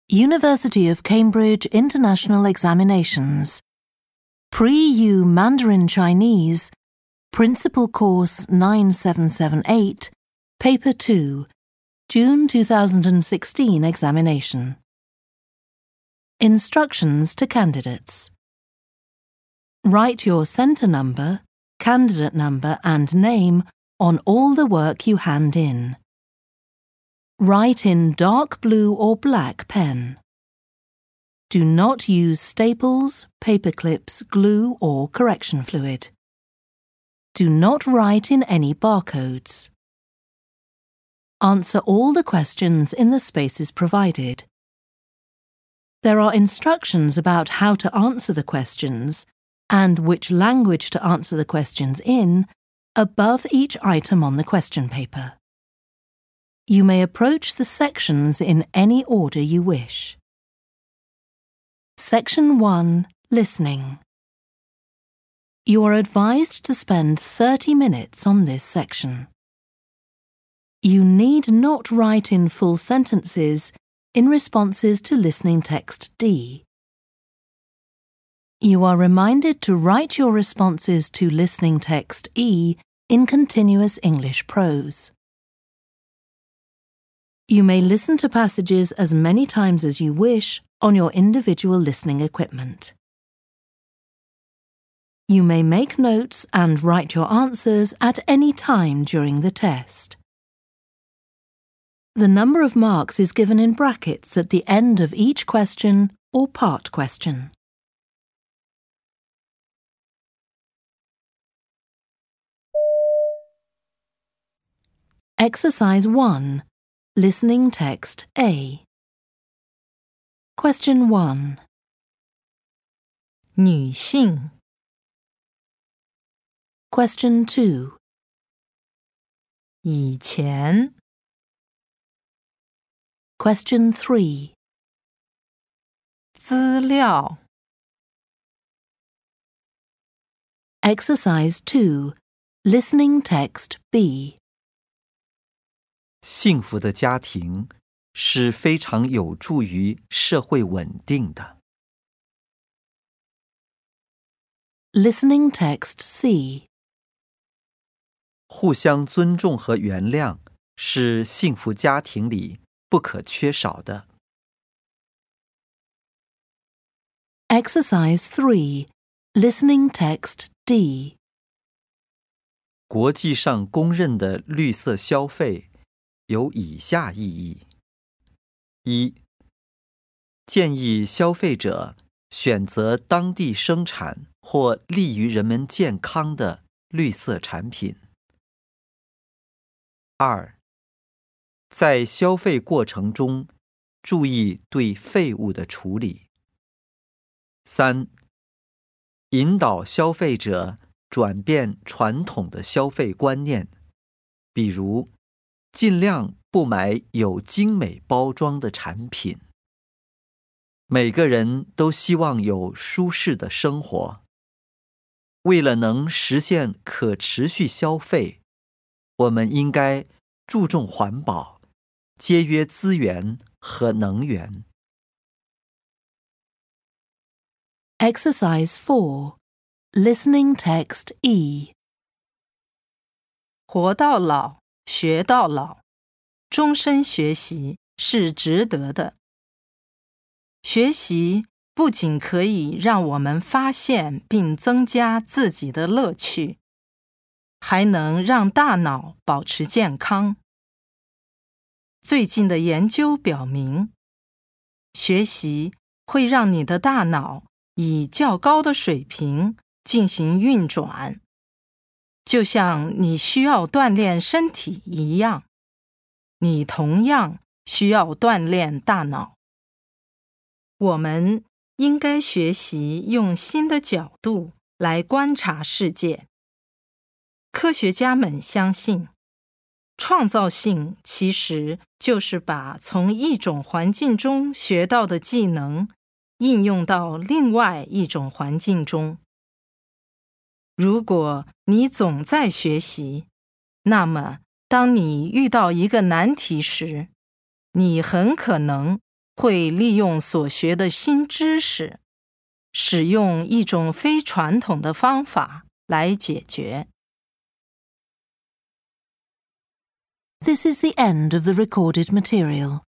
University of Cambridge International Examinations. Pre-U Mandarin Chinese, Principal Course 9778, Paper 2, June 2016 examination. Instructions to candidates. Write your centre number, candidate number and name on all the work you hand in. Write in dark blue or black pen. Do not use staples, paper clips, glue or correction fluid. Do not write in any barcodes. Answer all the questions in the spaces provided. There are instructions about how to answer the questions and which language to answer the questions in above each item on the question paper. You may approach the sections in any order you wish. Section 1. Listening. You are advised to spend 30 minutes on this section. You need not write in full sentences in responses to listening text D. You are reminded to write your responses to listening text E in continuous English prose. You may listen to passages as many times as you wish on your individual listening equipment. You may make notes and write your answers at any time during the test. The number of marks is given in brackets at the end of each question or part question. Exercise 1. Listening text A. Question 1. 女性 Question 2. 以前 Question 3. 资料 Exercise 2. Listening text B. 幸福的家庭是非常有助于社会稳定的。 Listening text C. 互相尊重和原谅是幸福家庭里不可缺少的。 Exercise 3. Listening text D. 国际上公认的绿色消费有以下意义：一、建议消费者选择当地生产或利于人们健康的绿色产品；二、在消费过程中注意对废物的处理；三、引导消费者转变传统的消费观念，比如尽量不买有精美包装的产品。每个人都希望有舒适的生活。为了能实现可持续消费，我们应该注重环保，节约资源和能源。 Exercise 4. Listening text E. 活到老学到老，终身学习是值得的。学习不仅可以让我们发现并增加自己的乐趣，还能让大脑保持健康。最近的研究表明，学习会让你的大脑以较高的水平进行运转。就像你需要锻炼身体一样，你同样需要锻炼大脑。我们应该学习用新的角度来观察世界。科学家们相信，创造性其实就是把从一种环境中学到的技能应用到另外一种环境中。如果你总在学习，那么当你遇到一个难题时，你很可能会利用所学的新知识，使用一种非传统的方法来解决。 This is the end of the recorded material.